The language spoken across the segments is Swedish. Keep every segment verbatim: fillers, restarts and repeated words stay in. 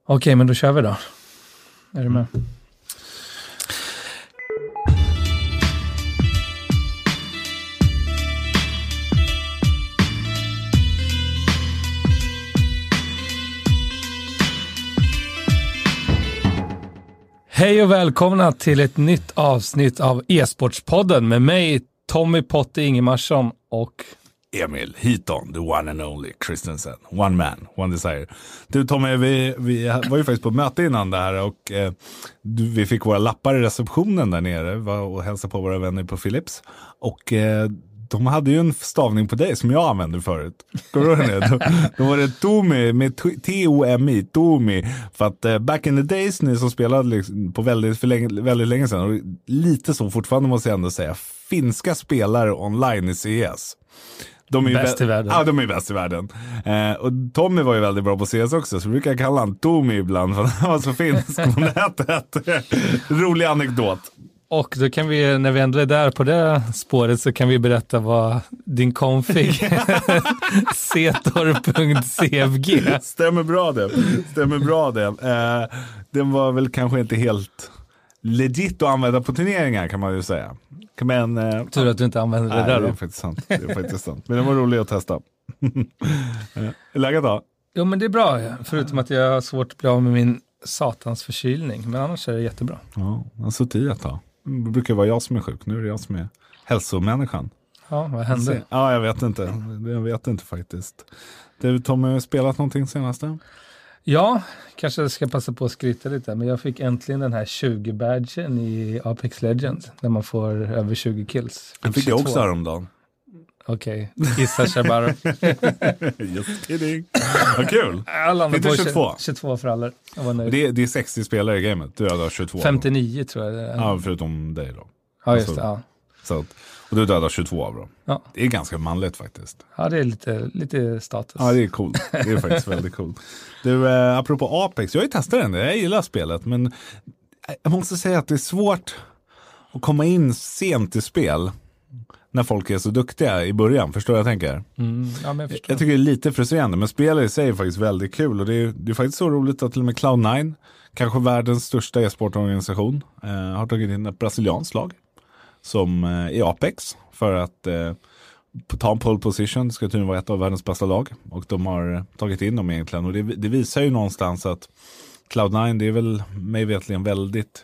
Okej, men då kör vi då. Är du med? Hej och välkomna till ett nytt avsnitt av e-sportspodden med mig, Tommy Potte Ingemarsson och Emil Hiton, the one and only Christensen. One man, one desire. Du Tommy, vi, vi var ju faktiskt på möte innan det här och eh, du, vi fick våra lappar i receptionen där nere var och hälsade på våra vänner på Philips. Och eh, de hade ju en stavning på dig som jag använde förut. Går du ihåg det? Då, då var det Tomi med T O M I, Tomi. För att eh, back in the days, ni som spelade liksom på väldigt, för länge, väldigt länge sedan, och lite så fortfarande måste jag ändå säga, finska spelare online i C S. De är bäst vä- i världen. Ja, de är bäst i världen. Eh, och Tommy var ju väldigt bra på C S också, så vi brukar kalla han Tomi ibland för han var så finsk på nätet. Rolig anekdot. Och då kan vi, när vi ändå är där på det spåret, så kan vi berätta vad din config setor punkt c f g. Stämmer bra det. Stämmer bra det. Eh, den var väl kanske inte helt legit att använda på turneringar, kan man ju säga. Men eh, tur att du inte använder det nej, där då. Det är faktiskt sant. Det är faktiskt sant. Men det var roligt att testa. Är läget då? Jo, men det är bra. Förutom att jag har svårt att bli av med min satans förkylning. Men annars är det jättebra. Ja, alltså tio då. Det brukar vara jag som är sjuk. Nu är det jag som är hälsomänniskan. Ja, vad hände? Ja, jag vet inte. Jag vet inte faktiskt. Du, Tommy, har du spelat någonting senaste? Ja, kanske jag ska passa på att skryta lite. Men jag fick äntligen den här tjugo-badgen i Apex Legends. Där man får över tjugo kills. Jag fick jag också häromdagen. Okej, okay. Gissa Shabar. Just kidding. Vad kul. Alla fick du tjugotvå? tjugotvå för alla. Det är, det är sextio spelare i gamet. Du dödar tjugotvå. femtionio då. Tror jag det är. Ja, förutom dig då. Ja, just alltså, det. Ja. Så att, och du dödar tjugotvå av dem. Ja. Det är ganska manligt faktiskt. Ja, det är lite, lite status. Ja, det är coolt. Det är faktiskt väldigt coolt. Du, eh, apropå Apex, jag har ju testat den. Jag gillar spelet, men jag måste säga att det är svårt att komma in sent i spel när folk är så duktiga i början. Förstår jag tänker? Mm, ja, men jag, förstår. jag tycker det är lite frustrerande, men spelet i sig är faktiskt väldigt kul. Och det är, det är faktiskt så roligt att till och med Cloud nine, kanske världens största e-sportorganisation, eh, har tagit in ett brasilianskt lag som eh, i Apex för att eh, ta en pole position. Ska tydligen vara ett av världens bästa lag. Och de har eh, tagit in dem egentligen. Och det, det visar ju någonstans att Cloud nine, det är väl mig vetligen väldigt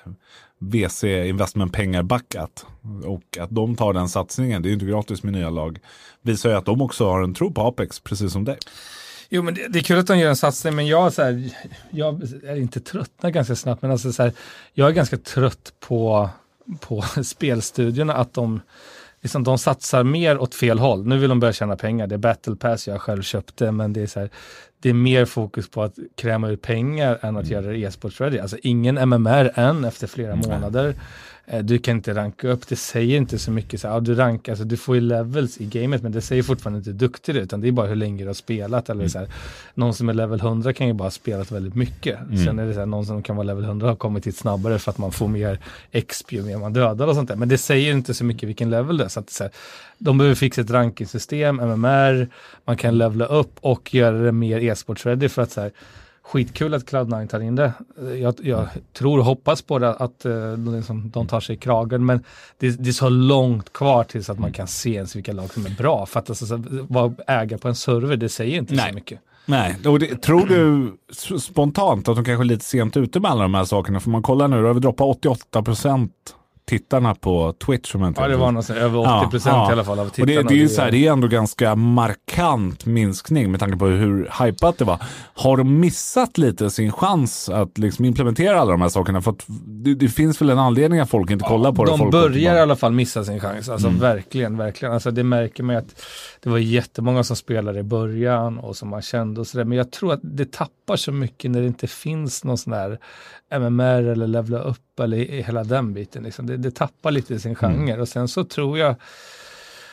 V C investmentpengar backat. Och att de tar den satsningen, det är ju inte gratis med nya lag, visar ju att de också har en tro på Apex, precis som dig. Jo, men det, det är kul att de gör en satsning, men jag, så här, jag är inte tröttna ganska snabbt, men alltså, så här, jag är ganska trött på, på spelstudierna, att de, liksom, de satsar mer åt fel håll. Nu vill de börja tjäna pengar, det är Battle Pass, jag själv köpte, men det är så här, det är mer fokus på att kräma ut pengar än att mm. göra det e-sports ready. Alltså ingen M M R än efter flera mm. månader. Du kan inte ranka upp, det säger inte så mycket. Så, ja, du, rankar, alltså, du får ju levels i gamet, men det säger fortfarande inte duktig ut, utan det är bara hur länge du har spelat. Eller, mm. så här, någon som är level hundra kan ju bara ha spelat väldigt mycket. Mm. Sen är det så här, någon som kan vara level hundra har kommit hit snabbare för att man får mer X P ju mer man dödar och sånt där. Men det säger inte så mycket vilken level det är. Så att, så här, de behöver fixa ett rankingsystem, M M R, man kan levela upp och göra det mer e-sports ready för att så här, skitkul att Cloud nine tar in det. Jag, jag tror och hoppas på det, att uh, liksom, de tar sig i kragen, men det, det är så långt kvar tills att man kan se ens vilka lag som är bra. För att alltså, vara ägare på en server, det säger inte Nej. så mycket. Nej, och det, tror du spontant att de kanske är lite sent ute med alla de här sakerna? För man kollar nu, då har vi droppat åttioåtta procent tittarna på Twitch. Som ja, det var något, över åttio procent ja, ja. i alla fall av tittarna. Och det, det är ju så här, det är ändå ganska markant minskning med tanke på hur hypat det var. Har de missat lite sin chans att liksom implementera alla de här sakerna? För att det, det finns väl en anledning att folk inte kollar ja, på det. De folk börjar i alla fall missa sin chans. Alltså mm. verkligen, verkligen. Alltså det märker man att det var jättemånga som spelade i början och som man kände och sådär. Men jag tror att det tappar så mycket när det inte finns någon sån här M M R eller levla upp eller hela den biten. Liksom. Det, det tappar lite sin genre. Mm. Och sen så tror jag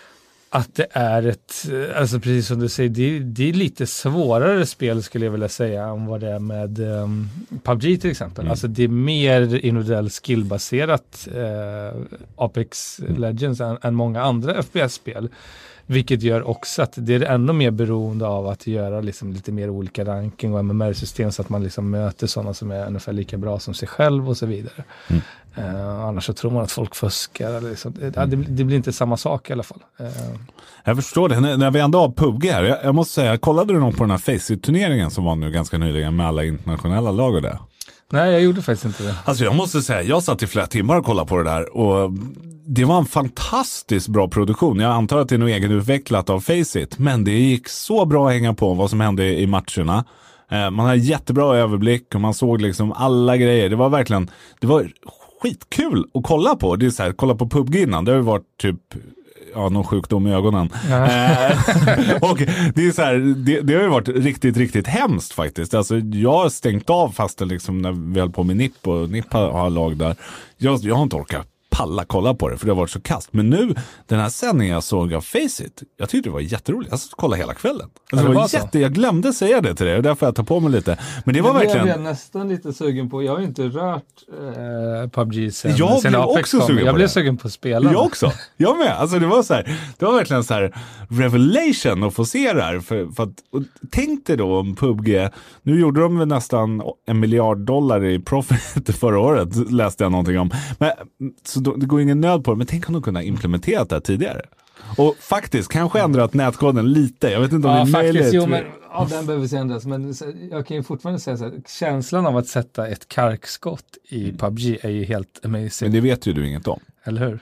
att det är ett, alltså precis som du säger, det, det är lite svårare spel skulle jag vilja säga än vad det är med um, P U B G till exempel. Mm. Alltså det är mer individuell skillbaserat uh, Apex Legends än, än många andra F P S-spel. Vilket gör också att det är ännu mer beroende av att göra liksom lite mer olika ranking och M M R-system så att man liksom möter sådana som är ungefär lika bra som sig själv och så vidare. Mm. Uh, annars så tror man att folk fuskar. Eller liksom. mm. det, det blir inte samma sak i alla fall. Uh. Jag förstår det. När, när vi ändå har P U B G här, jag, jag måste säga, kollade du någon på den här Faceit-turneringen som var nu ganska nyligen med alla internationella lag och det? Nej, jag gjorde faktiskt inte det. Alltså jag måste säga, jag satt i flera timmar och kollade på det där och det var en fantastiskt bra produktion. Jag antar att det är nog egenutvecklat av Faceit, men det gick så bra att hänga på vad som hände i matcherna. Eh, man hade jättebra överblick och man såg liksom alla grejer. Det var verkligen, det var skitkul att kolla på. Det är så här, kolla på P U B G innan, det har ju varit typ ja, någon sjukdom i ögonen. Ja. och det är så här, det, det har ju varit riktigt, riktigt hemskt faktiskt. Alltså jag har stängt av fast liksom när vi höll på med N I P och N I P har, har lag där. Jag, jag har inte orkat palla kolla på det för det har varit så kast. Men nu, den här sändningen jag såg av Faceit, jag tyckte det var jätteroligt. Jag kolla hela kvällen. Alltså, det var, var jätte, jag glömde säga det till dig och därför jag tar på mig lite. Men det var det verkligen... Jag blev nästan lite sugen på. Jag har ju inte rört eh, P U B G sen, jag sen blev Apex också kom. sugen Jag på blev det. sugen på att spela. Jag också. Jag med. Alltså det var så här, det var verkligen så här revelation att få se det här. För, för att, och tänk dig då om P U B G, nu gjorde de nästan en miljard dollar i profit förra året, läste jag någonting om. Men, så då, det går ingen nöd på det, men tänk om de kunde implementera det här tidigare. Och faktiskt, kanske ändrat nätkoden lite. Jag vet inte om ja, det är faktiskt, möjligt. Jo, men, ja, den behöver ändras. Men jag kan ju fortfarande säga så här, känslan av att sätta ett karkskott i P U B G är ju helt amazing. Men det vet ju du inget om. Eller hur?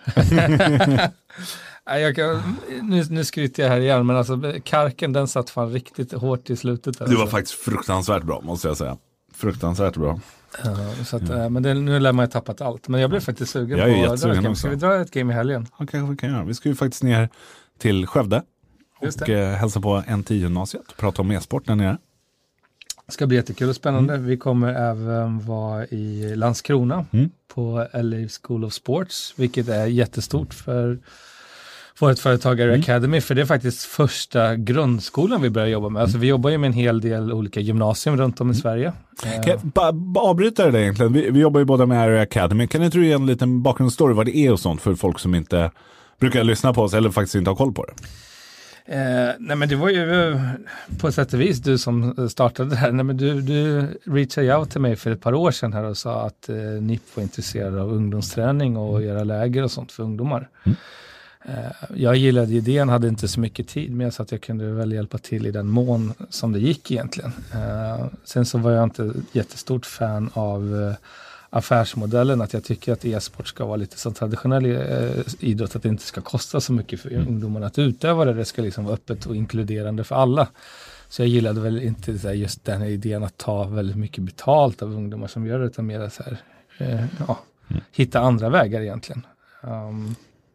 jag kan, nu, nu skryter jag här igen, men alltså karken den satt fan riktigt hårt i slutet. Alltså. Det var faktiskt fruktansvärt bra, måste jag säga. Fruktansvärt bra. Uh, så att, uh, men det, nu lär man ju tappat allt. Men jag blev faktiskt sugen jag på att dra ett game. Ska vi dra ett game i helgen? Ja, kanske vi kan göra. Vi ska ju faktiskt ner till Skövde och eh, hälsa på N tio-gymnasiet och prata om e-sport där nere. Det ska bli jättekul och spännande. Mm. Vi kommer även vara i Landskrona mm. på L A School of Sports, vilket är jättestort för vårt företag Area mm. Academy, för det är faktiskt första grundskolan vi börjar jobba med. Alltså vi jobbar ju med en hel del olika gymnasium runt om i Sverige. Kan jag bara ba avbryta det egentligen? Vi, vi jobbar ju båda med Area Academy. Kan inte du ge en liten bakgrundsstory vad det är och sånt för folk som inte brukar lyssna på oss eller faktiskt inte har koll på det? Eh, nej men det var ju på sätt och vis du som startade det här. Nej, men du, du reachade out till mig för ett par år sedan här och sa att eh, N I P var intresserad av ungdomsträning och göra läger och sånt för ungdomar. Mm. Jag gillade idén, hade inte så mycket tid med så att jag kunde väl hjälpa till i den mån som det gick egentligen. Sen så var jag inte jättestort fan av affärsmodellen, att jag tycker att e-sport ska vara lite som traditionell idrott, att det inte ska kosta så mycket för mm. ungdomarna att utöva det, det ska liksom vara öppet och inkluderande för alla. Så jag gillade väl inte just den här idén att ta väldigt mycket betalt av ungdomar som gör det, utan mer så här, ja, mm. hitta andra vägar egentligen. Um,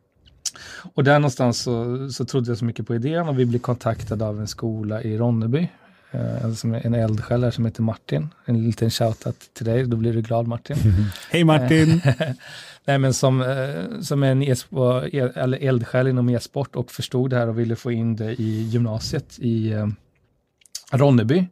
Och där någonstans så, så trodde jag så mycket på idén och vi blev kontaktade av en skola i Ronneby. Eh, som är en eldsjäl här som heter Martin. En liten shoutout till dig, då blir du glad Martin. Hej Martin! Nej, men som, eh, som är en e- eller eldsjäl inom e-sport och förstod det här och ville få in det i gymnasiet i eh, Ronneby.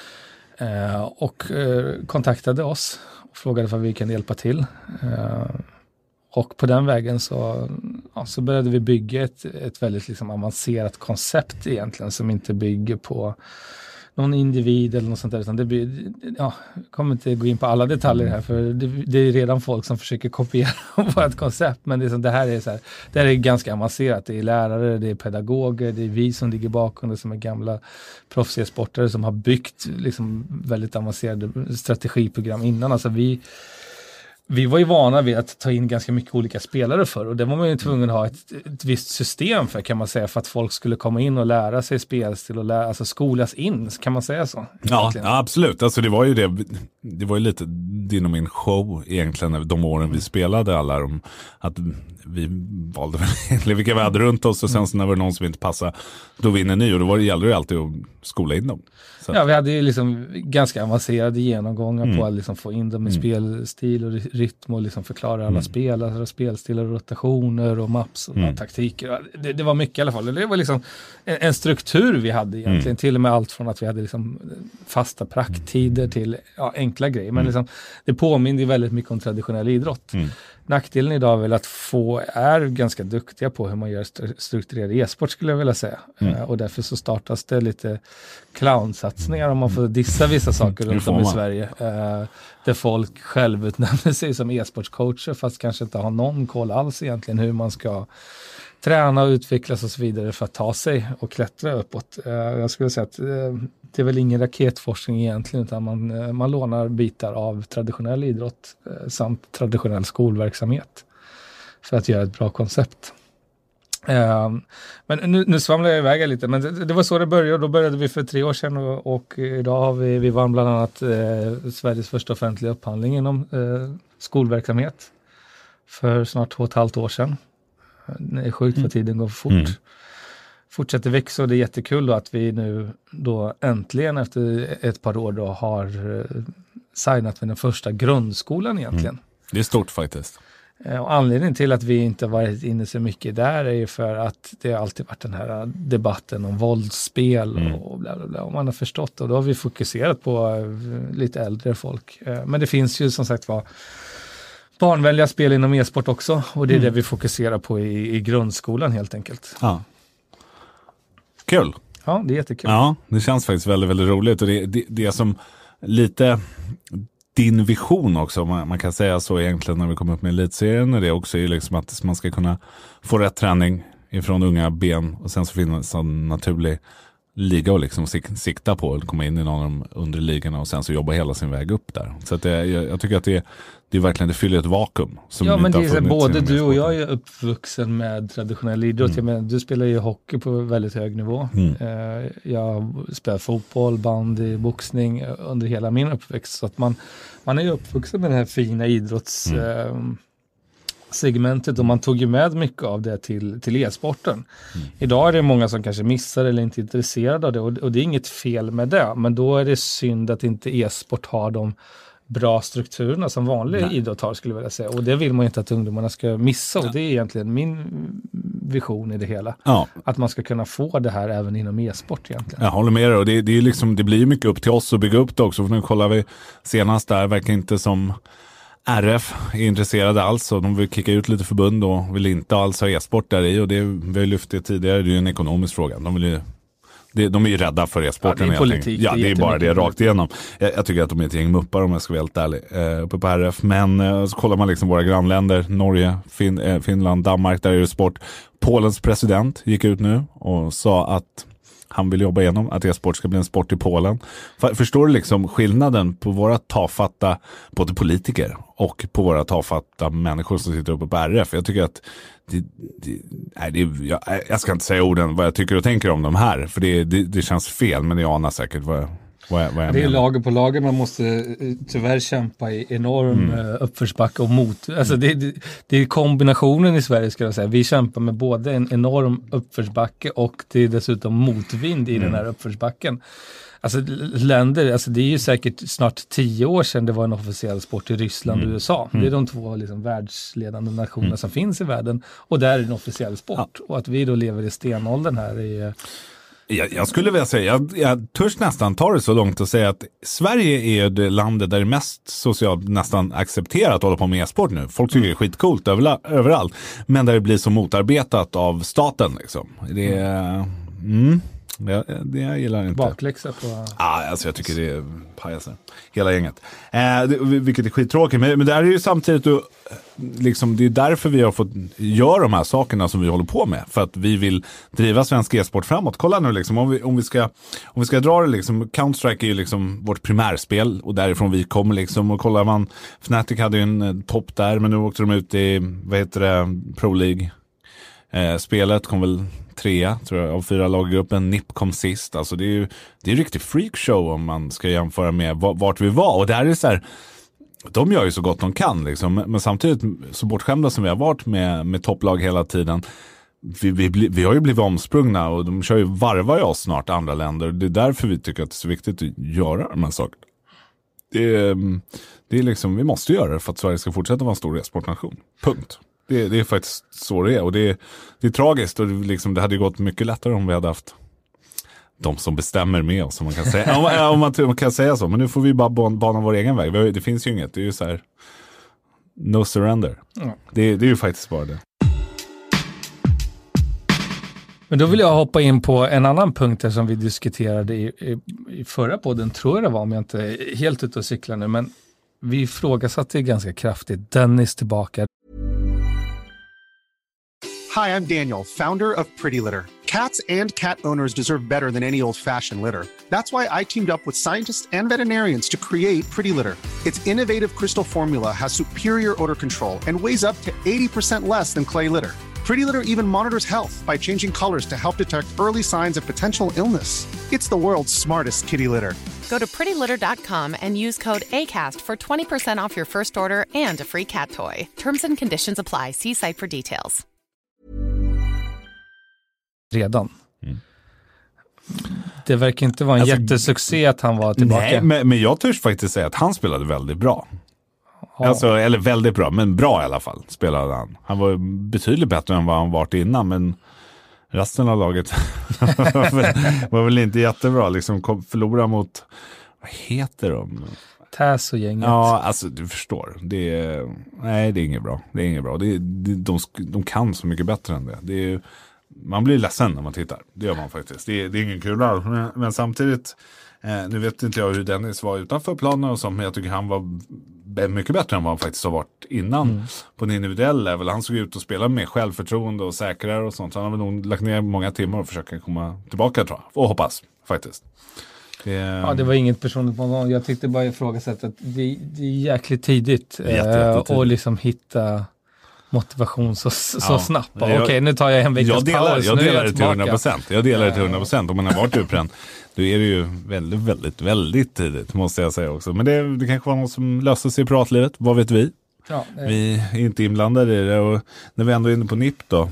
Eh, och eh, kontaktade oss och frågade vad vi kan hjälpa till. Eh, Och på den vägen så, ja, så började vi bygga ett, ett väldigt liksom avancerat koncept egentligen som inte bygger på någon individ eller något sånt där, utan det blir, ja, jag kommer inte gå in på alla detaljer här för det, det är redan folk som försöker kopiera vårt koncept, men det, är så, det här är så här, det här är ganska avancerat. Det är lärare, det är pedagoger, det är vi som ligger bakom det som är gamla proffsiga sportare som har byggt liksom väldigt avancerade strategiprogram innan. Alltså vi Vi var ju vana vid att ta in ganska mycket olika spelare för, och det var man ju tvungen att ha ett, ett visst system för, kan man säga, för att folk skulle komma in och lära sig spelstil och lära, alltså skolas in, kan man säga så? Ja, ja, absolut. Alltså det var ju det. det var ju lite din och min show egentligen de åren vi spelade alla de, att vi valde väl vilka vi hade runt oss och sen så när det var någon som inte passade då vinner ni och då var det, gällde det alltid att skola in dem. Så. Ja, vi hade ju liksom ganska avancerade genomgångar mm. på att liksom få in dem i mm. spelstil och rytm och liksom förklara alla mm. spelare, spelstilar och rotationer och maps och mm. taktiker. Det, det var mycket i alla fall. Det var liksom en, en struktur vi hade egentligen, mm. till och med allt från att vi hade liksom fasta prakttider till ja, enkla grejer. Men liksom, det påminner ju väldigt mycket om traditionell idrott. Mm. Nackdelen idag är väl att få är ganska duktiga på hur man gör strukturerad e-sport skulle jag vilja säga. Mm. Uh, och därför så startas det lite clownsatsningar om man får dissa vissa saker runt om i Sverige. Uh, där folk själv utnämner sig som e-sportscoacher fast kanske inte har någon koll alls egentligen hur man ska träna och utvecklas och så vidare för att ta sig och klättra uppåt. Uh, jag skulle säga att uh, det är väl ingen raketforskning egentligen utan man, uh, man lånar bitar av traditionell idrott uh, samt traditionell skolverksamhet för att göra ett bra koncept. Uh, men nu, nu svamlar jag iväg lite, men det, det var så det började. Då började vi för tre år sedan och, och idag har vi, vi vann bland annat uh, Sveriges första offentliga upphandling inom uh, skolverksamhet för snart två och ett halvt år sedan. Det är sjukt för tiden går fort. Mm. Fortsätter växa och det är jättekul då att vi nu då äntligen efter ett par år då har uh, signat med den första grundskolan egentligen. Mm. Det är stort faktiskt. Och anledningen till att vi inte varit inne så mycket där är ju för att det har alltid varit den här debatten om våldsspel mm. och bla bla bla. Och man har förstått det och då har vi fokuserat på lite äldre folk. Men det finns ju som sagt var barnvänliga spel inom e-sport också och det är mm. det vi fokuserar på i, i grundskolan helt enkelt. Ja. Kul. Ja, det är jättekul. Ja, det känns faktiskt väldigt, väldigt roligt och det, det, det som lite din vision också, man, man kan säga så egentligen när vi kommer upp med elitserien och det också är liksom att man ska kunna få rätt träning ifrån unga ben och sen så finns en naturlig liga och liksom sik- sikta på att komma in i någon av de undre ligorna och sen så jobba hela sin väg upp där. Så att det, jag, jag tycker att det, det är verkligen, det fyller ett vakuum. Som ja, men det är så, både du och jag är uppvuxen med traditionell idrott. Mm. Jag menar, du spelar ju hockey på väldigt hög nivå. Mm. Uh, jag spelar fotboll, bandy, boxning under hela min uppväxt. Så att man, man är ju uppvuxen med den här fina idrotts... Mm. Uh, segmentet och man tog ju med mycket av det till, till e-sporten. Mm. Idag är det många som kanske missar eller inte är intresserade av det och, och det är inget fel med det, men då är det synd att inte e-sport har de bra strukturerna som vanlig Nej. idrott har skulle jag vilja säga och det vill man inte att ungdomarna ska missa och ja. det är egentligen min vision i det hela. Ja. Att man ska kunna få det här även inom e-sport egentligen. Jag håller med dig och det, det, är liksom, det blir mycket upp till oss att bygga upp det också för nu kollar vi senast där, verkar inte som R F är intresserade alls och de vill kicka ut lite förbund och vill inte alls ha e-sport där i och det vi har lyft det tidigare, det är ju en ekonomisk fråga. De vill ju, det, de är ju rädda för e-sporten. Ja, det är politik. Ja, det är, det är bara det rakt igenom. Jag, jag tycker att de är ett gäng muppar om jag ska vara helt ärlig eh, uppe på R F. Men eh, så kollar man liksom våra grannländer, Norge, fin, eh, Finland, Danmark, där är det sport. Polens president gick ut nu och sa att han vill jobba igenom att e-sport ska bli en sport i Polen. För, förstår du liksom skillnaden på våra tafatta både politiker och på våra tafatta människor som sitter uppe på R F? Jag tycker att det, det, nej, det, jag, jag ska inte säga orden vad jag tycker och tänker om de här, för det, det, det känns fel, men jag anar säkert vad, vad, jag, vad jag det är menar. Lager på lager, man måste tyvärr kämpa i enorm mm. uppförsbacke och mot. Alltså det, det, det är kombinationen i Sverige ska jag säga. Vi kämpar med både en enorm uppförsbacke och det är dessutom motvind i mm. den här uppförsbacken. Alltså länder, alltså det är ju säkert snart tio år sedan det var en officiell sport i Ryssland och mm. U S A. Det är de två liksom världsledande nationerna mm. som finns i världen och där är det en officiell sport. Ja. Och att vi då lever i stenåldern här är... Jag, jag skulle vilja säga, jag, jag törs nästan ta det så långt att säga att Sverige är det landet där det är mest socialt nästan accepterat att hålla på med e-sport nu. Folk tycker det är skitcoolt överallt, men där det blir så motarbetat av staten liksom. Det är... Mm. Det, det jag gillar inte. Bakläxa på... Ah, alltså jag tycker det är pajaser. Hela gänget. Eh, det, vilket är skittråkigt. Men, men det är ju samtidigt då, liksom, det är därför vi har fått göra de här sakerna som vi håller på med. För att vi vill driva svensk e-sport framåt. Kolla nu liksom, om vi, om vi, ska, om vi ska dra det liksom, Counter-Strike är ju liksom vårt primärspel och därifrån vi kommer liksom. Och kollar man, Fnatic hade ju en eh, topp där, men nu åkte de ut i, vad heter det, Pro League. Eh, spelet kom väl trea tror jag, av fyra lag i gruppen. N I P kom sist. Alltså det är ju det är en riktig freakshow om man ska jämföra med vart vi var. Och det här är så här, de gör ju så gott de kan liksom. Men samtidigt så bortskämda som vi har varit med, med topplag hela tiden. Vi, vi, vi har ju blivit omsprungna och de kör ju varvar ju oss snart andra länder. Det är därför vi tycker att det är så viktigt att göra de här sakerna. Det är, det är liksom, vi måste göra det för att Sverige ska fortsätta vara en stor e-sportnation. Punkt. Det, det är faktiskt så det är. Och det är, det är tragiskt och det, liksom, det hade gått mycket lättare om vi hade haft de som bestämmer med oss, om man kan säga, om, om man, om man kan säga så. Men nu får vi bara bana vår egen väg. Det finns ju inget. Det är ju så här no surrender. Mm. Det, det är ju faktiskt bara det. Men då vill jag hoppa in på en annan punkt som vi diskuterade i, i, i förra podden, tror jag det var, om jag inte är helt ute och cyklar nu. Men vi ifrågasatte ganska kraftigt. Dennis tillbaka. Hi, I'm Daniel, founder of Pretty Litter. Cats and cat owners deserve better than any old-fashioned litter. That's why I teamed up with scientists and veterinarians to create Pretty Litter. Its innovative crystal formula has superior odor control and weighs up to eighty percent less than clay litter. Pretty Litter even monitors health by changing colors to help detect early signs of potential illness. It's the world's smartest kitty litter. Go to pretty litter dot com and use code ACAST for twenty percent off your first order and a free cat toy. Terms and conditions apply. See site for details. Redan. Mm. Det verkar inte vara en alltså, jättesuccé att han var tillbaka. Nej, men, men jag törs faktiskt säga att han spelade väldigt bra. Ja. Alltså, eller väldigt bra, men bra i alla fall spelade han. Han var betydligt bättre än vad han varit innan, men resten av laget var väl inte jättebra. Liksom kom, förlora mot, vad heter de? Täs och gänget. Ja, alltså du förstår. Det är, nej, det är inget bra. Det är inget bra. Det är, det, de, de kan så mycket bättre än det. Det är, man blir ledsen när man tittar. Det gör man faktiskt. Det är, det är ingen kul alls. Men, men samtidigt, eh, nu vet inte jag hur Dennis var utanför planen och så, men jag tycker han var mycket bättre än vad han faktiskt har varit innan mm. på en individuell level. Han såg ut att spela med självförtroende och säkrare och sånt. Så han har nog lagt ner många timmar och försöka komma tillbaka, tror jag. Och hoppas, faktiskt. Det... Ja, det var inget personligt på någon. Jag tyckte bara ifrågasätta att det, det är jäkligt tidigt eh, och liksom hitta motivation så, så ja. snabbt. Okej, okay, nu tar jag en veckas jag delar, paus. Jag nu delar är jag det till hundra procent. Jag delar det till hundra procent. Om man har varit utbränd, då är det ju väldigt, väldigt, väldigt tidigt, måste jag säga också. Men det, det kanske var något som löser sig i privatlivet. Vad vet vi? Ja, det... Vi är inte inblandade i det. Och när vi ändå är inne på N I P då.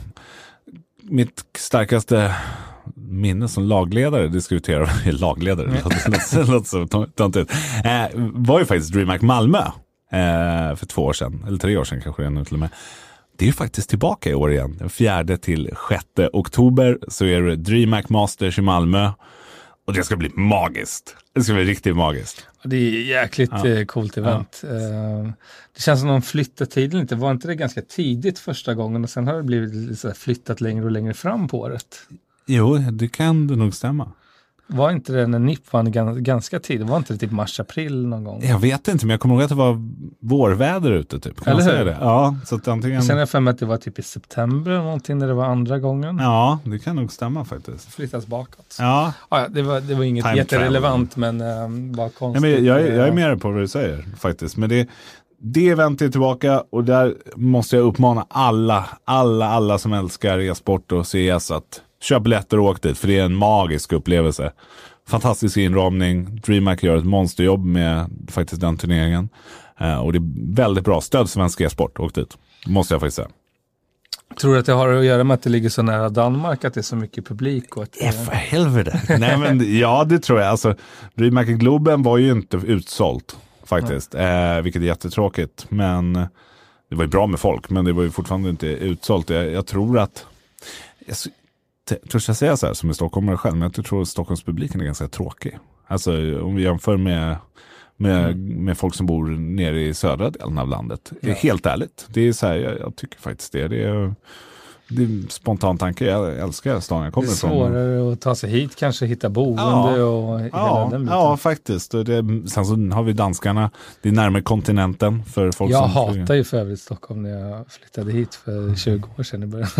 Mitt starkaste minne som lagledare, diskuterar lagledare, det låter, låter så töntigt, eh, var ju faktiskt DreamHack Malmö eh, för två år sedan, eller tre år sedan kanske det nu till och med. Det är ju faktiskt tillbaka i år igen. Den fjärde till sjätte oktober så är det DreamHack Masters i Malmö. Och det ska bli magiskt. Det ska bli riktigt magiskt. Det är jäkligt ja. coolt event. Ja. Det känns som att de flyttade tiden lite. Var inte det ganska tidigt första gången och sen har det blivit så flyttat längre och längre fram på året? Jo, det kan det nog stämma. Var inte det när N I P var ganska tid? Var inte det typ mars-april någon gång? Jag vet inte, men jag kommer ihåg att det var vårväder ute typ. Kan Eller hur? Det? Ja, så att antingen... Sen har jag för mig att det var typ i september eller någonting när det var andra gången. Ja, det kan nog stämma faktiskt. Flyttas bakåt. Ja. Ja, det var, det var inget Time jätterelevant, travel. men ähm, bara konstigt. Ja, men jag, jag är med på vad du säger faktiskt. Men det, det eventet är tillbaka och där måste jag uppmana alla, alla, alla som älskar e-sport och C S att köp biljetter och åk dit, för det är en magisk upplevelse. Fantastisk inramning. DreamHack gör ett monsterjobb med faktiskt den turneringen. Uh, och det är väldigt bra stöd svensk e-sport. Åk dit. Måste jag faktiskt säga. Tror du att det har att göra med att det ligger så nära Danmark, att det är så mycket publik? Och att det... Ja, för helvete. Nej, men ja, det tror jag. Alltså, DreamHack i Globen var ju inte utsålt faktiskt. Ja. Uh, vilket är jättetråkigt. Men det var ju bra med folk, men det var ju fortfarande inte utsålt. Jag, jag tror att... Jag, Törs jag säga så här som är stockholmare själv, men jag tror att Stockholmspubliken är ganska tråkig. Alltså om vi jämför med, med, mm. med folk som bor nere i södra delen av landet. Ja. Helt ärligt. Det är så här, jag, jag tycker faktiskt det. Det är, det är en spontan tanke. Jag älskar stan jag kommer ifrån. Det är svårare ifrån. Att ta sig hit, kanske hitta boende ja. och hela ja. den biten. Ja, faktiskt. Och det, sen så har vi danskarna. Det är närmare kontinenten för folk jag som... Jag hatar ju för övrigt Stockholm när jag flyttade hit för tjugo år sedan i början.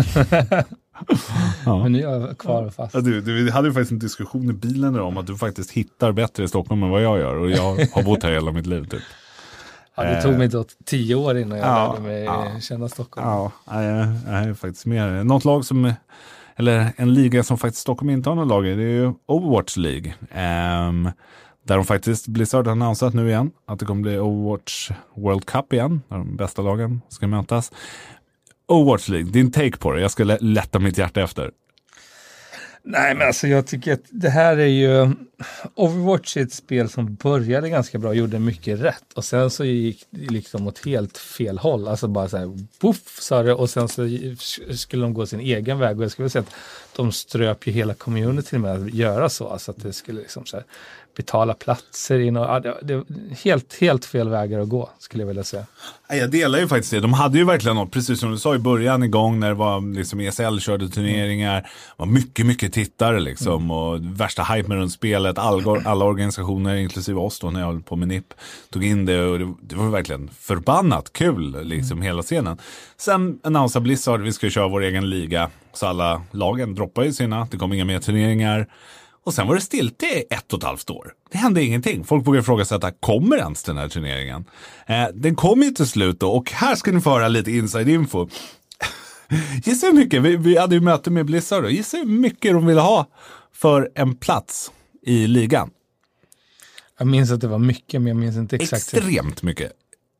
Ja. Men nu är jag kvar fast. Ja, du, du, vi hade ju faktiskt en diskussion i bilen om att du faktiskt hittar bättre i Stockholm än vad jag gör. Och jag har bott här hela mitt liv typ. Ja, det tog mig då tio år innan jag ja, lärde mig ja, känna Stockholm. Ja, jag, jag är faktiskt mer. Något lag som eller en liga som faktiskt Stockholm inte har någon lag i, det är ju Overwatch League. Um, där de faktiskt, Blizzard har annonsat nu igen att det kommer bli Overwatch World Cup igen, där de bästa lagen ska mötas. Overwatch League, din take på det, jag ska lätta mitt hjärta efter. Nej, men alltså jag tycker att det här är ju Overwatch är ett spel som började ganska bra, gjorde mycket rätt och sen så gick det liksom åt helt fel håll, alltså bara så här puff sa det och sen så skulle de gå sin egen väg och jag skulle säga att de ströp ju hela communityn med att göra så, alltså att det skulle liksom så här betala platser in och ja, det, det helt, helt fel vägar att gå, skulle jag vilja säga. Jag delar ju faktiskt det. De hade ju verkligen något, precis som du sa i början igång när det var liksom E S L körde turneringar, mm. var mycket, mycket tittare liksom mm. och värsta hype med runt spelet. Alla, alla organisationer, inklusive oss då när jag höll på med N I P, tog in det och det, det var verkligen förbannat kul liksom mm. hela scenen. Sen annonsade Blizzard, vi ska köra vår egen liga, så alla lagen droppar ju sina, det kom inga mer turneringar. Och sen var det stilt i ett och ett halvt år. Det hände ingenting. Folk började ifrågasätta, kommer ens den här turneringen? Eh, den kom ju till slut då. Och här ska ni få höra lite inside info. Gissa hur mycket, vi, vi hade ju möte med Blizzard då. Gissa hur mycket de ville ha för en plats i ligan. Jag minns att det var mycket, men jag minns inte exakt. Extremt mycket.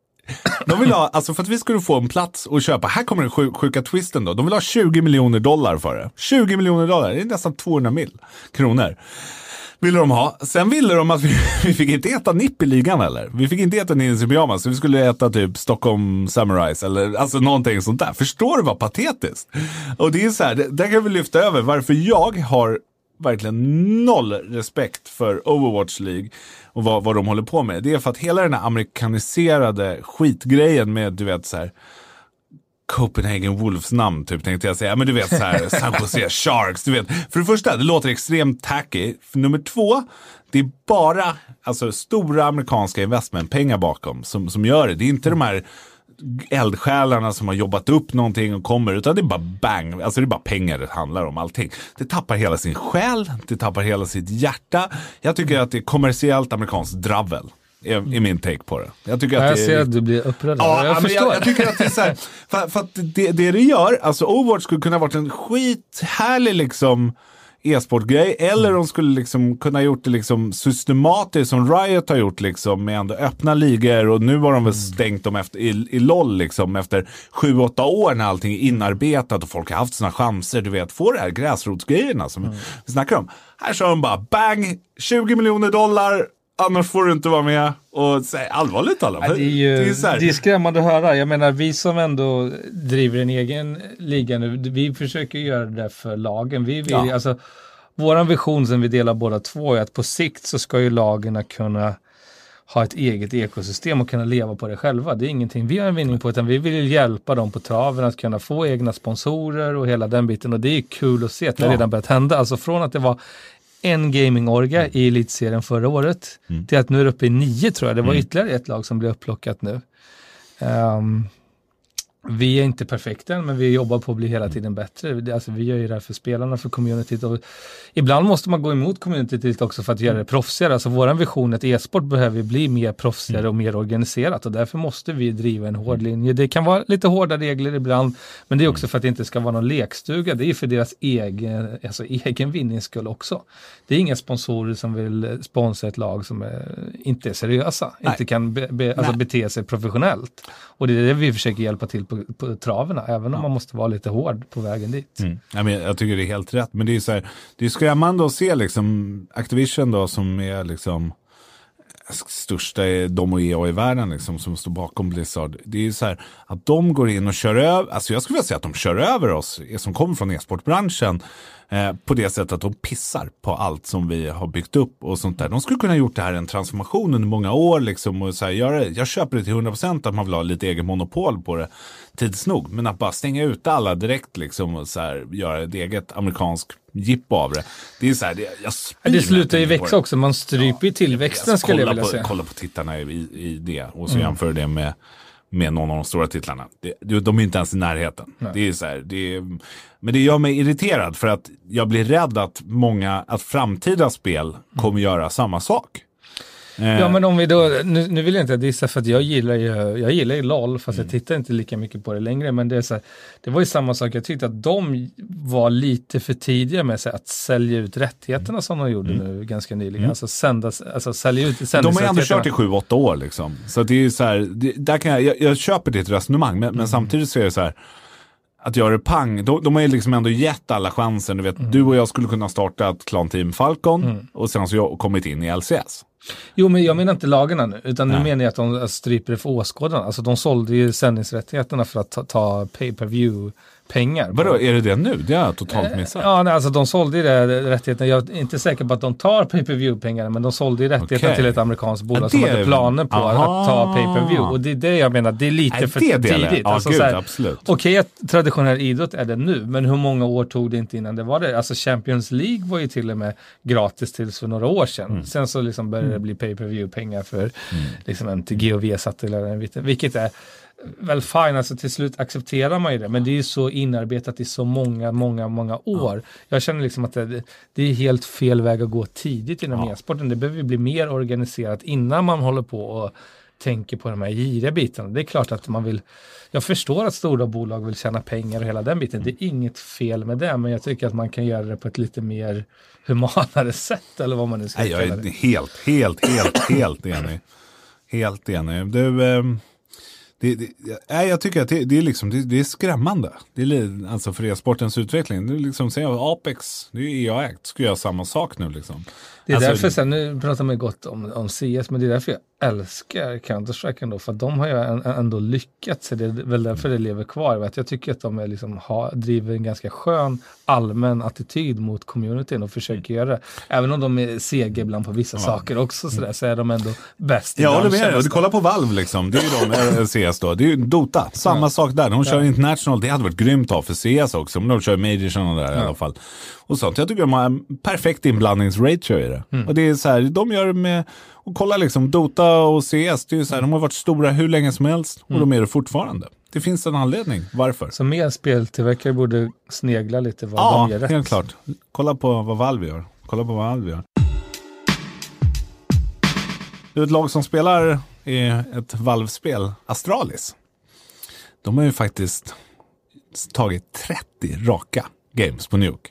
De vill ha, alltså för att vi skulle få en plats och köpa, här kommer den sjuk, sjuka twisten då. De vill ha tjugo miljoner dollar för det. tjugo miljoner dollar, det är nästan tvåhundra mil kronor. Ville de ha. Sen ville de att vi, vi fick inte äta N I P i ligan eller. Vi fick inte äta Ninja Pyjamas, så vi skulle äta typ Stockholm Samurais eller alltså någonting sånt där. Förstår du vad patetiskt? Och det är så här, det, där kan vi lyfta över varför jag har verkligen noll respekt för Overwatch League och vad, vad de håller på med. Det är för att hela den här amerikaniserade skitgrejen med, du vet så här Copenhagen Wolves namn typ tänkte jag säga. Men du vet så här San Jose Sharks, du vet. För det första, det låter extremt tacky. För nummer två, det är bara alltså stora amerikanska investmentpengar bakom som, som gör det. Det är inte de här eldsjälarna som har jobbat upp någonting och kommer, utan det är bara bang, alltså det är bara pengar det handlar om allting. Det tappar hela sin själ, det tappar hela sitt hjärta. Jag tycker att det är kommersiellt amerikanskt dravel. Är, är min take på det. Jag tycker att jag det är... ser att du blir upprörd. Ja, jag, men förstår. jag, jag tycker att det är så här, för, för att det, det det gör, alltså Overwatch skulle kunna varit en skithärlig liksom e-sportgrej, eller de skulle liksom kunna gjort det liksom systematiskt som Riot har gjort liksom med ändå öppna ligor, och nu har de väl stängt dem efter, i, i LOL liksom efter sju åtta år när allting är inarbetat och folk har haft sina chanser, du vet, få det här gräsrotsgrejerna som mm. vi snackar om. Här så de bara bang, tjugo miljoner dollar, annars får du inte vara med. Och säg allvarligt alla. Ja, det, är ju, det, är så här. Det är skrämmande att höra. Jag menar, vi som ändå driver en egen liga nu, vi försöker göra det för lagen. Vi vill, ja. alltså, våran vision som vi delar båda två är att på sikt så ska ju lagen kunna ha ett eget ekosystem och kunna leva på det själva. Det är ingenting vi har en vinning på, utan vi vill hjälpa dem på traven att kunna få egna sponsorer och hela den biten. Och det är kul att se att det ja. redan börjat hända. Alltså från att det var en gaming-orga mm. i elitserien förra året mm. till att nu är det uppe i nio, tror jag. Det var mm. ytterligare ett lag som blev upplockat nu. Um, vi är inte perfekta, men vi jobbar på att bli hela tiden bättre. Alltså, vi gör ju det här för spelarna, för communityt. Och ibland måste man gå emot communityt också för att göra det proffsigare. Alltså vår vision är att e-sport behöver bli mer proffsigare och mer organiserat. Och därför måste vi driva en hård linje. Det kan vara lite hårda regler ibland, men det är också för att det inte ska vara någon lekstuga. Det är för deras egen, alltså egen vinnings skull också. Det är inga sponsorer som vill sponsra ett lag som är, inte är seriösa. Nej. Inte kan be, be, alltså bete sig professionellt. Och det är det vi försöker hjälpa till på, på traverna, även om ja. man måste vara lite hård på vägen dit. Mm. Ja, men jag tycker det är helt rätt. Men det är så här, det är skrämmande att se liksom Activision då, som är liksom största de och E A i världen liksom, som står bakom Blizzard. Det är ju så här att de går in och kör över, alltså jag skulle vilja säga att de kör över oss som kommer från e-sportbranschen eh, på det sättet att de pissar på allt som vi har byggt upp och sånt där. De skulle kunna ha gjort det här en transformation under många år liksom, och så här, göra, jag köper det till hundra procent att man vill ha lite egen monopol på det tids nog, men att bara stänga ut alla direkt liksom, och så här, göra ett eget amerikansk jipp av det. Det är så här, det, jag spyr det slutar ju växa också, man stryper ju ja, tillväxten, alltså, skulle jag vilja på, säga. Kolla på tittarna i, i det och så mm. jämför det med, med någon av de stora titlarna. Det, de är inte ens i närheten. Nej. Det är så här, det är, men det gör mig irriterad för att jag blir rädd att många, att framtida spel kommer mm. göra samma sak. Ja, men om vi då, nu, nu vill jag inte dissa för att jag gillar ju, jag gillar ju LOL, fast mm. jag tittar inte lika mycket på det längre, men det är så här, det var ju samma sak, jag tyckte att de var lite för tidiga med sig att sälja ut rättigheterna som de gjorde mm. nu ganska nyligen, mm. alltså sändas, alltså sälja ut de har ju ändå kört i sju åtta år liksom, så det är ju så här, det, där kan jag, jag, jag köper ditt resonemang, men, mm. men samtidigt så är det så här att göra det pang, de, de har ju liksom ändå gett alla chansen, du vet, mm. du och jag skulle kunna starta ett klanteam Falcon mm. och sen så jag kommit in i L C S. Jo, men jag menar inte lagarna nu, utan nu menar jag att de stryper det för åskådarna. Alltså de sålde ju sändningsrättigheterna för att ta, ta pay-per-view pengar. Vadå, är det det nu? Det har jag totalt missat. Ja, nej, alltså de sålde ju det rättigheterna. Jag är inte säker på att de tar pay-per-view-pengar, men de sålde ju rättigheterna okay. till ett amerikanskt bolag ja, som hade planer på aha. att ta pay-per-view. Och det är det jag menar, det är lite nej, för det tidigt. Ja, alltså, gud, såhär, absolut. Okej, okay, traditionell idrott är det nu, men hur många år tog det inte innan det var det? Alltså Champions League var ju till och med gratis tills för några år sedan. Mm. Sen så liksom började det bli pay-per-view-pengar för mm. liksom M T G och Viasat eller vilket är väl fine, alltså till slut accepterar man ju det, men det är ju så inarbetat i så många, många, många år. Ja. Jag känner liksom att det, det är helt fel väg att gå tidigt inom ja. e-sporten. Det behöver bli mer organiserat innan man håller på och tänker på de här giriga bitarna. Det är klart att man vill, jag förstår att stora bolag vill tjäna pengar och hela den biten. Det är inget fel med det, men jag tycker att man kan göra det på ett lite mer humanare sätt, eller vad man nu ska Nej, kalla det. Jag är helt, helt, helt, helt enig. Helt enig. Du... Eh... Det, det, nej, jag tycker att det, det är liksom det, det är skrämmande. Det är alltså för e-sportens utveckling. Det är liksom säger Apex, det är ju E A-ägt, ska göra samma sak nu liksom. Det är alltså, därför sen nu pratar man gott om, om C S, men det är därför jag älskar Counter-Strike ändå, för att de har ju ändå lyckats, så det är väl därför det lever kvar. Att jag tycker att de är liksom ha, driver en ganska skön allmän attityd mot communityn och försöker göra det. Även om de är sega ibland på vissa ja. saker också sådär, så är de ändå bäst i ja, branschen. Ja, du kollar på Valve liksom, det är ju de C S då, det är ju Dota, samma ja. sak där. De kör ja. international, det hade varit grymt av för C S också, men de kör Majors och där ja. i alla fall. Och sånt. Jag tycker de har en perfekt inblandningsratio i det. Mm. Och det är så här, de gör det med, och kolla liksom, Dota och C S, det är ju så här, de har varit stora hur länge som helst, och mm. de är det fortfarande. Det finns en anledning, varför? Så mer speltillverkare borde snegla lite vad ja, de gör rätt. Ja, helt klart. Kolla på vad Valve gör. Kolla på vad Valve gör. Det är ett lag som spelar i ett Valve-spel, Astralis. De har ju faktiskt tagit trettio raka games på Nuke.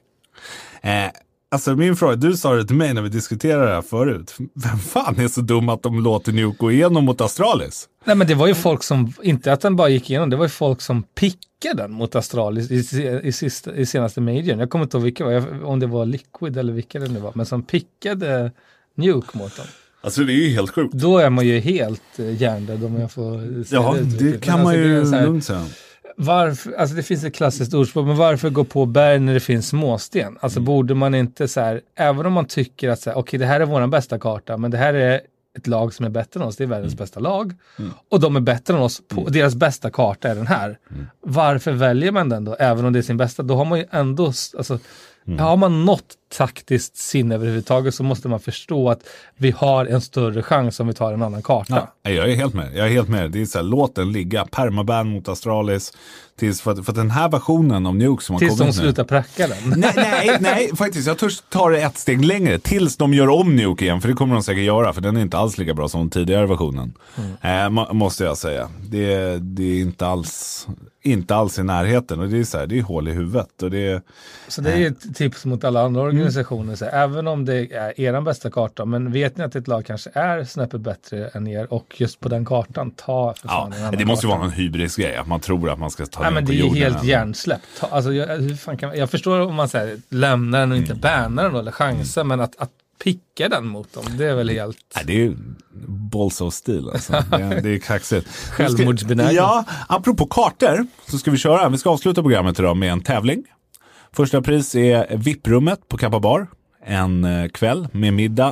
Eh, alltså min fråga, du sa det till mig när vi diskuterade det här förut. Vem fan är så dum att de låter Nuke gå igenom mot Astralis? Nej, men det var ju folk som, inte att den bara gick igenom, det var ju folk som pickade den mot Astralis i, i, sista, i senaste Majorn. Jag kommer inte ihåg vilka var, om det var Liquid eller vilka det nu var, men som pickade Nuke mot dem. Alltså det är ju helt sjukt. Då är man ju helt hjärndöd om jag får säga ja, det. det kan man ju lugnt säga. Varför, alltså det finns ett klassiskt ordspråk, men varför gå på berg när det finns småsten? Alltså mm. borde man inte så här, även om man tycker att så här, okej, det här är vår bästa karta, men det här är ett lag som är bättre än oss, det är världens mm. bästa lag, mm. och de är bättre än oss, på, mm. deras bästa karta är den här. Mm. Varför väljer man den då, även om det är sin bästa? Då har man ju ändå, alltså, mm. har man något taktiskt sinne överhuvudtaget, så måste man förstå att vi har en större chans om vi tar en annan karta. Ja, jag är helt med. Jag är helt med. Det är så här, låt den ligga. Permaban mot Astralis. Tills för, att, för att den här versionen av Nuke som har tills kommit de slutar pracka den. Nej, nej, nej, faktiskt. Jag törs ta det ett steg längre. Tills de gör om Nuke igen. För det kommer de säkert göra. För den är inte alls lika bra som den tidigare versionen. Mm. Eh, må, måste jag säga. Det, det är inte alls... Inte alls i närheten, och det är så här, det är hål i huvudet, och det är, så det är ett tips mot alla andra organisationer, så här, även om det är er bästa karta, men vet ni att ett lag kanske är snäppet bättre än er, och just på den kartan, ta för fan ja, det måste ju vara en hybris grej, att man tror att man ska ta ja, den men på det är jorden. Helt hjärnsläppt. Alltså, jag, hur fan kan, jag förstår om man säger lämnar den och inte mm. bannar den då, eller chanser, mm. men att, att picka den mot dem, det är väl helt... Nej, det är ju balls of steel alltså. det, är, det är kaxigt. Självmordsbenägen. Ja, apropå kartor så ska vi köra, vi ska avsluta programmet idag med en tävling. Första pris är V I P-rummet på Kappa Bar, en kväll med middag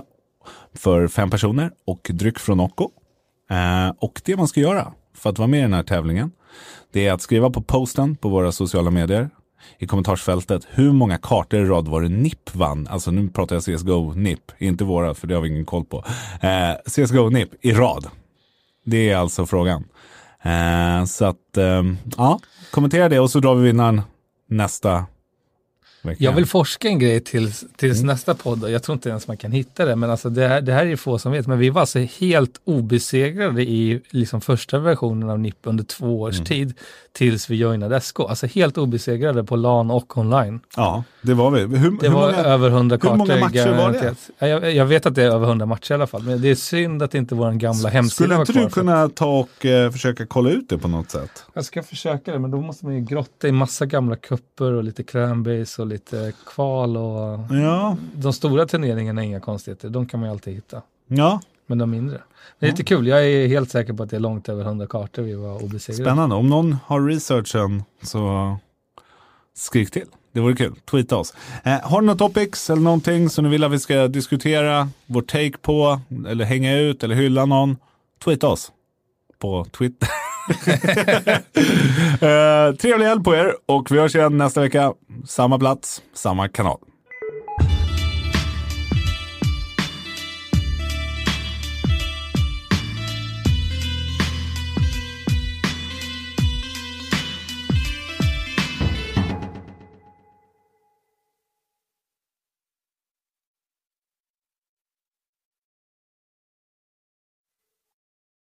för fem personer och dryck från Nocco. Eh, och det man ska göra för att vara med i den här tävlingen, det är att skriva på posten på våra sociala medier i kommentarsfältet hur många kartor i rad var det N I P vann. Alltså nu pratar jag C S G O N I P, inte våra, för det har vi ingen koll på. Eh, C S G O N I P i rad. Det är alltså frågan. Eh, så att, eh, ja, kommentera det och så drar vi vinnaren nästa Jag vill forska en grej tills, tills mm. nästa podd. Jag tror inte ens man kan hitta det. Men alltså det, här, det här är ju få som vet. Men vi var alltså helt obesegrade i liksom första versionen av N I P under två års mm. tid. Tills vi joinade S K. Alltså helt obesegrade på LAN och online. Ja, det var vi. Hur, det hur var många, över hundra kartor. Hur många matcher var det? Jag, jag vet att det är över hundra matcher i alla fall. Men det är synd att inte vår gamla hemsida var kvar. Skulle inte du kunna ta och eh, försöka kolla ut det på något sätt? Jag ska försöka det. Men då måste man ju grotta i massa gamla kupper och lite Cranbase och lite kval och ja. De stora turneringarna är inga konstigheter. De kan man ju alltid hitta. Ja. Men de mindre. Det är lite kul. Jag är helt säker på att det är långt över hundra kartor vi var obesegrade. Spännande. Om någon har researchen så skrik till. Det vore kul. Tweeta oss. Eh, har ni några topics eller någonting som ni vill att vi ska diskutera? Vår take på? Eller hänga ut? Eller hylla någon? Tweeta oss. På Twitter. eh, trevlig helg på er. Och vi hörs igen nästa vecka. Samma plats. Samma kanal.